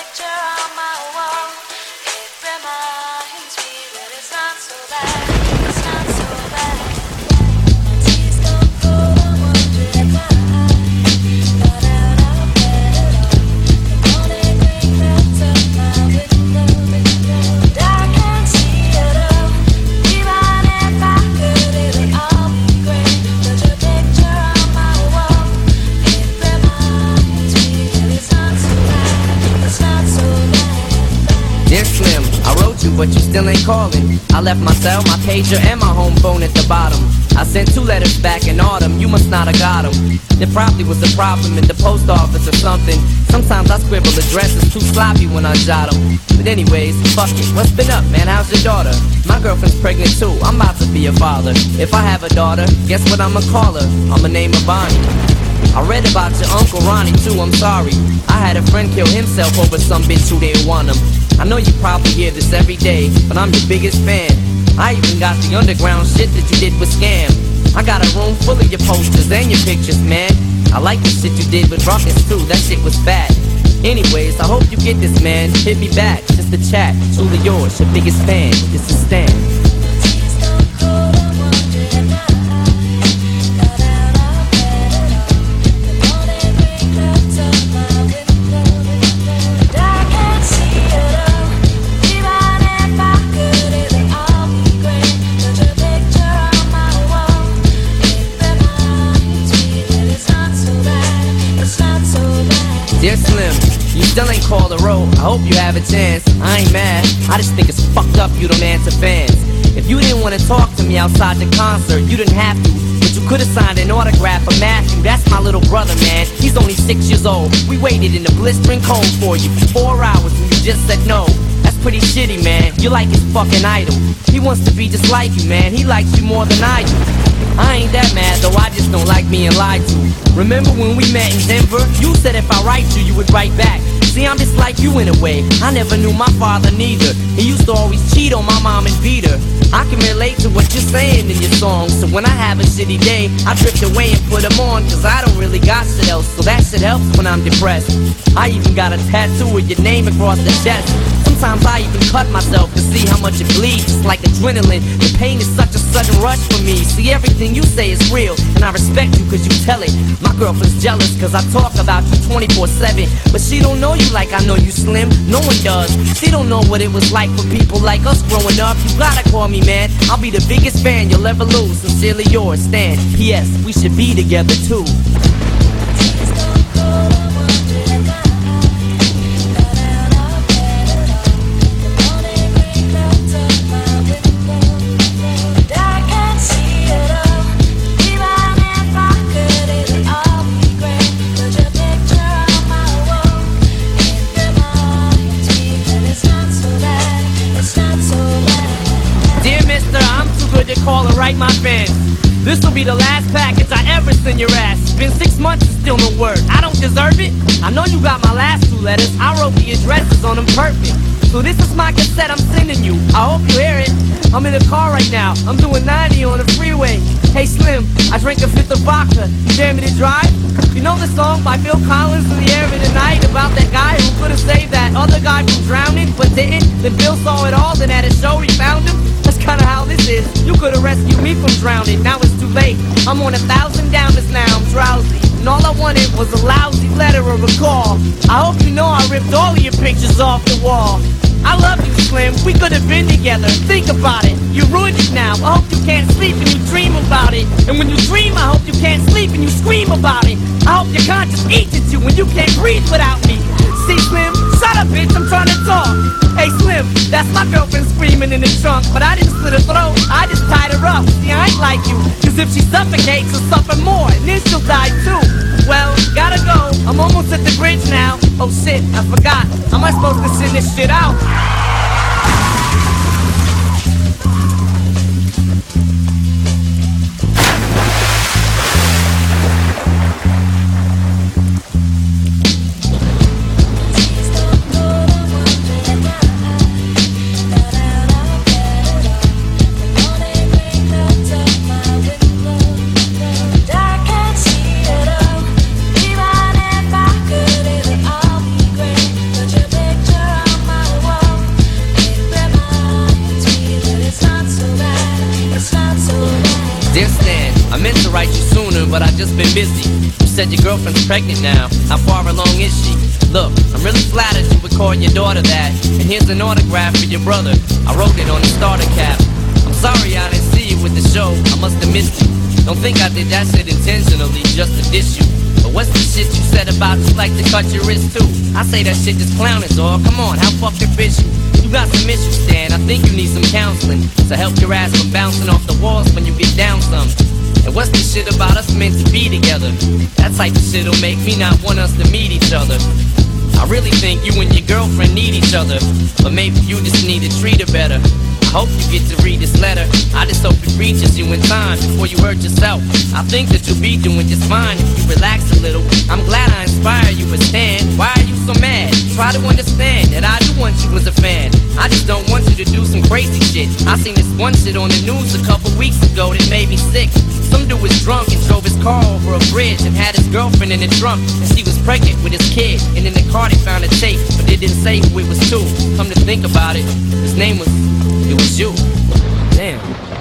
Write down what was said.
picture on my wall. It reminds me that it's not so bad. It's not so bad. My tears don't cold, I'm wondering why I got out of bed at all. The morning rain crept up my window, and I can't see it all. Even if I could, it would all be great. Put your picture on my wall. It reminds me that it's not so bad. It's not so bad. Dear Slim, I wrote you, but you still ain't calling. I left my cell, my pager, and my home phone at the bottom. I sent 2 letters back in autumn, you must not have got them. There probably was a problem in the post office or something. Sometimes I scribble addresses too sloppy when I jot them. But anyways, fuck it, what's been up, man? How's your daughter? My girlfriend's pregnant too, I'm about to be a father. If I have a daughter, guess what I'ma call her? I'ma name her Bonnie. I read about your Uncle Ronnie too, I'm sorry. I had a friend kill himself over some bitch who didn't want him. I know you probably hear this every day, but I'm your biggest fan. I even got the underground shit that you did with Scam. I got a room full of your posters and your pictures, man. I like the shit you did with Ruckus too, that shit was fat. Anyways, I hope you get this, man. Hit me back, just a chat. Truly yours, your biggest fan. This is Stan. Tears don't cold, I'm wondering why I got out of bed at all. The morning rain crept up my window, and I can't see it all. Even if I could, it would all be great. Put your picture on my wall. It reminds me that it's not so bad. It's not so bad. Dear Slim, you still ain't called a row. I hope you have a chance. I ain't mad. I just think it's fucked up you don't answer fans. If you didn't want to talk to me outside the concert, you didn't have to. But you could have signed an autograph for Matthew. That's my little brother, man. He's only 6 years old. We waited in the blistering cold for you for 4 hours and you just said no. That's pretty shitty, man. You're like his fucking idol. He wants to be just like you, man. He likes you more than I do. I ain't that mad, though I just don't like being lied to. Remember when we met in Denver? You said if I write you would write back. See, I'm just like you in a way. I never knew my father neither. He used to always cheat on my mom and beat her. I can relate to what you're saying in your songs. So when I have a shitty day, I drift away and put them on. Cause I don't really got shit else. So that shit helps when I'm depressed. I even got a tattoo with your name across the chest. Sometimes I even cut myself to see how much it bleeds. It's like adrenaline. The pain is such a sudden rush for me. See, everything you say is real, and I respect you cause you tell it. My girlfriend's jealous cause I talk about you 24/7. But she don't know you like I know you, Slim. No one does. She don't know what it was like for people like us growing up. You gotta call me, man. I'll be the biggest fan you'll ever lose. Sincerely yours, Stan. P.S. We should be together too. Tears don't cold, I'm wondering why I got out of bed at all. The morning rain crept up my window, and I can't see it all. Even if I could, it would all be great. Put your picture on my wall. It reminds me that it's not so bad. It's not so bad. Dear mister, I'm too good to call and write my fans. This'll be the last package I ever send your ass. It's been 6 months and still no word. I don't deserve it. I know you got my last 2 letters. I wrote the addresses on them perfect. So this is my cassette I'm sending you. I hope you hear it. I'm in the car right now. I'm doing 90 on the freeway. Hey Slim, I drank a fifth of vodka. You dare me to drive? You know the song by Phil Collins, In the Air of the Night, about that guy who could have saved that other guy from drowning but didn't? Then Phil saw it all, then at a show he found him. That's kinda how this is. You could've rescued me from drowning. Now it's too late. I'm on 1,000 downers now. I'm drowsy. And all I wanted was a lousy letter or a call. I hope you know I ripped all of your pictures off the wall. I love you, Slim. We could have been together. Think about it. You ruined it now. I hope you can't sleep and you dream about it. And when you dream, I hope you can't sleep and you scream about it. I hope your conscience eats at you when you can't breathe without me. See, Slim? Shut up, bitch. I'm trying to talk. Hey, Slim, that's my girlfriend screaming in the trunk. But I didn't slit her throat. I just tied her up. See, I ain't like you. Cause if she suffocates, she'll suffer more. And then she'll die too. Well, gotta go. I'm almost at the bridge now. Oh shit, I forgot. How am I supposed to send this shit out? Even if I could, it would all be great. Put your just been busy. You said your girlfriend's pregnant now. How far along is she? Look, I'm really flattered you would call your daughter that. And here's an autograph for your brother. I wrote it on the starter cap. I'm sorry I didn't see you with the show. I must have missed you. Don't think I did that shit intentionally just to diss you. But what's the shit you said about you like to cut your wrist too? I say that shit just clowning, dog. Come on, how fucking bitch you? You got some issues, Stan. I think you need some counseling to help your ass from bouncing off the walls when you get down some. And what's the shit about us meant to be together? That type of shit'll make me not want us to meet each other. I really think you and your girlfriend need each other, but maybe you just need to treat her better. I hope you get to read this letter. I just hope it reaches you in time before you hurt yourself. I think that you'll be doing just fine if you relax a little. I'm glad I inspire you, but Stan, why are you so mad? Try to understand that I do want you as a fan. I just don't want you to do some crazy shit. I seen this one shit on the news a couple weeks ago that made me sick. Some dude was drunk and drove his car over a bridge and had his girlfriend in the trunk, and she was pregnant with his kid. And in the car they found a tape, but they didn't say who it was to. Come to think about it, his name was, it was you. Damn.